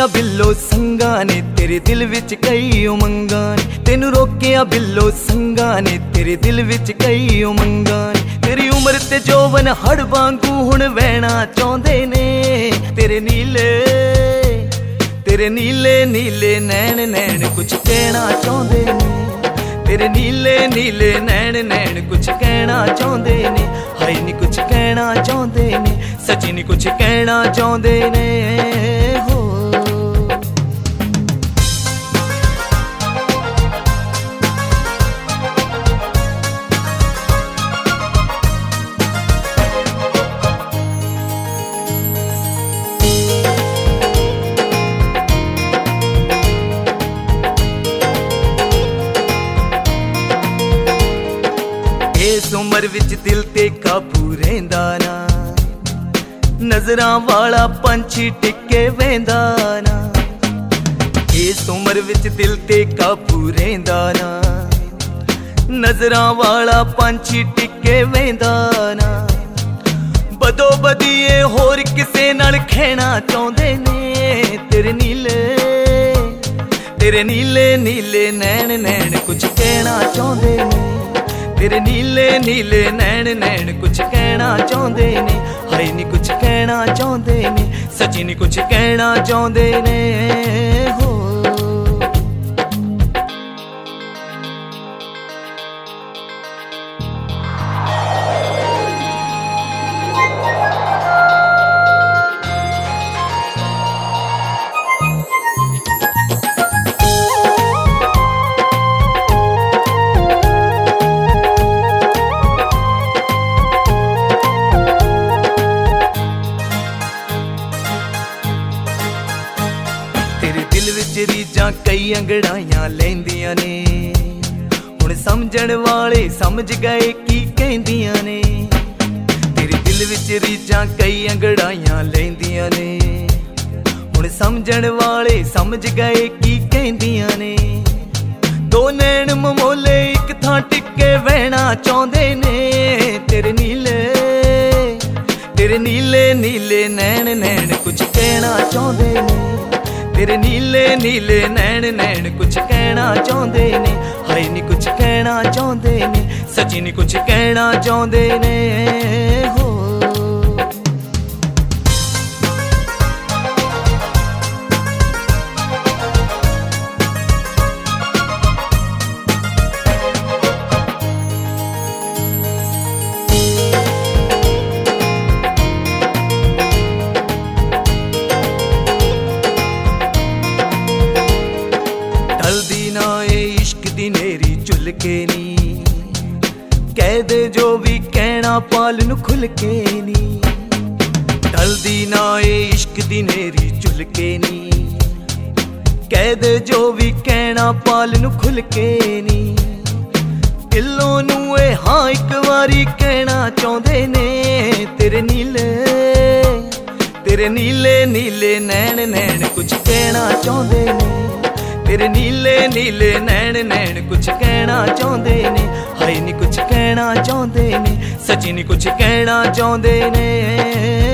रोकिया बिल्लो संगा ने तेरे दिल विच कई उमंगा ने, तेनू रोकिया बिल्लो संगा ने तेरे दिल विच कई उमंगा ने। तेरी उम्र ते जोवन हड़ वांगू हुण वहना चाहुंदे ने, तेरे नीले नीले नैन नैन कुछ कहना चाहुंदे ने, तेरे नीले नीले नैन नैन कुछ कहना चाहुंदे ने। हाय नी कुछ कहना चाहुंदे ने, सच्ची नी कुछ कहना चाहुंदे ने हो। इस उम्र विच दिल ते काबू रहिंदा ना, नजरां वाला पंछी टिके वेंदा ना। इस उम्र विच दिल ते काबू रहिंदा ना, नजरां वाला पंछी टिके वेंदा ना। बदो बदीए होर किसे नाल खेना चाहुंदे ने, तेरे नीले नीले नैन नैन कुछ कहना चाहुंदे ने, तेरे नीले नीले नैन नैन कुछ कहना चाहुंदे ने। हाय नी कुछ कहना चाहुंदे ने, सच्ची नी कुछ कहना चाहुंदे ने हो। दिल विच रीजां कई अंगड़ाइयां लैंदियां ने, हुण समझण वाले समझ गए की कहंदियां ने। तेरे दिल विच रीजां कई अंगड़ाइयां लैंदियां ने, हुण समझण वाले समझ गए की कहंदियां ने। दो नैन ममोले इक थां टिके वहना चाहुंदे ने, तेरे नीले नीले नैन नैन कुछ कहना चाहुंदे ने, तेरे नीले नीले नैन नैन कुछ कहना चाहुंदे ने। हाय नी कुछ कहना चाहुंदे ने, सच्ची नी कुछ कहना चाहुंदे ने हो। ढलदी ना ए इश्क दी नेरी झुल के नी, कह दे जो भी कहना पाल नू खुल के नी। ढलदी ना ए इश्क दी नेरी झुल के नी, कह दे जो भी कहना पाल नू खुल के नी। दिलों नू ए हाँ एक वारी कहना चाहुंदे ने, तेरे नीले नीले नैन नैन कुछ कहना चाहुंदे ने, तेरे नीले नीले नैन नैन कुछ कहना चाहुंदे ने। हाय नी कुछ कहना चाहुंदे ने, सच्ची नी कुछ कहना चाहुंदे ने।